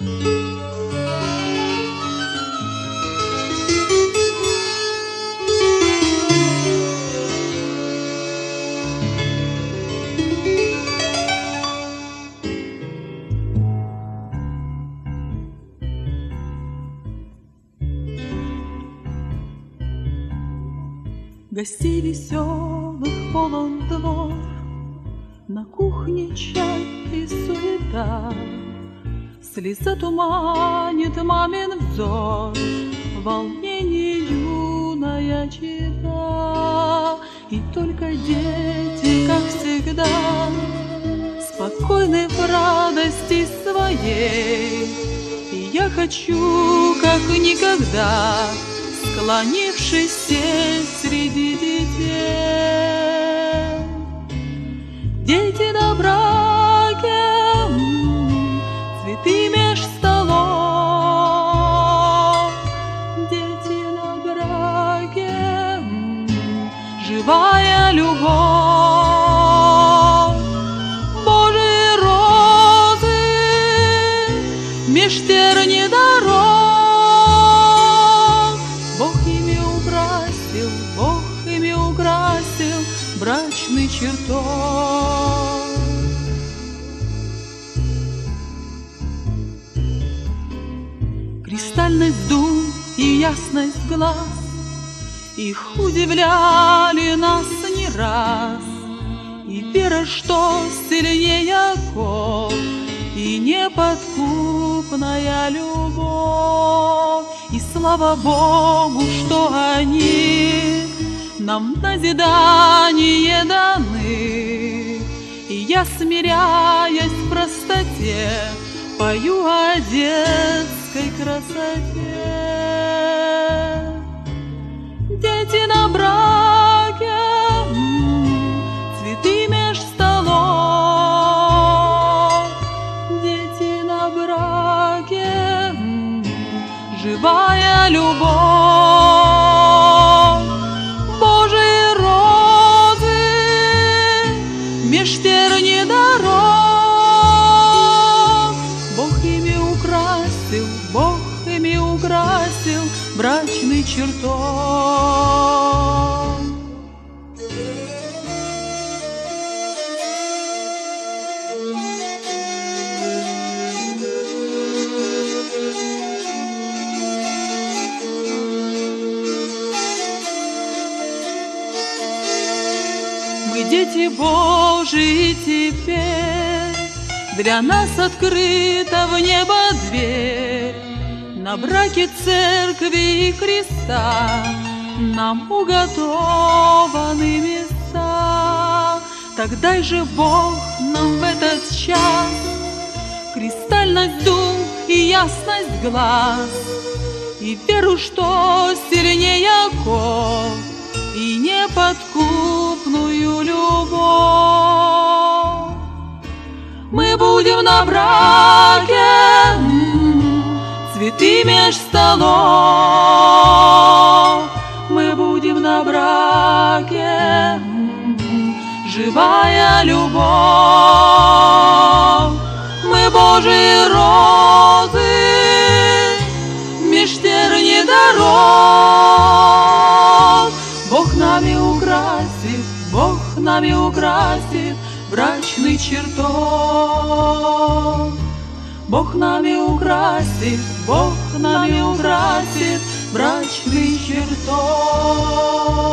Гостей веселых полон двор, на кухне чай и суета. Слеза туманит мамин взор, волнение юная чета. И только дети, как всегда, спокойны в радости своей. И я хочу, как никогда, склонившись сесть среди детей. Дети на браке, цветы меж столов. Дети на браке, живая любовь. Божьи розы меж терни дорог. Бог ими украсил брачный чертог. Кристальность дум и ясность глаз, их удивляли нас не раз. И вера, что сильнее оков, и неподкупная любовь. И слава Богу, что они нам назидание даны. И я, смиряясь в простоте, пою о детской красоте. Дети на браке, цветы меж столов. Дети на браке, живая любовь. Божьи розы меж терни дорог. Бог ими украсил брачный чертог. Мы дети Божии теперь, для нас открыта в небо дверь. На браке церкви и креста нам уготованы места. Так дай же Бог нам в этот час кристальность дум и ясность глаз, и веру, что сильнее оков, и неподкупную любовь. Мы будем на браке, цветы меж столов. Мы будем на браке, живая любовь. Мы Божьи розы меж терни дорог. Бог нами украсит брачный чертог. Бог нами украсит брачный чертог.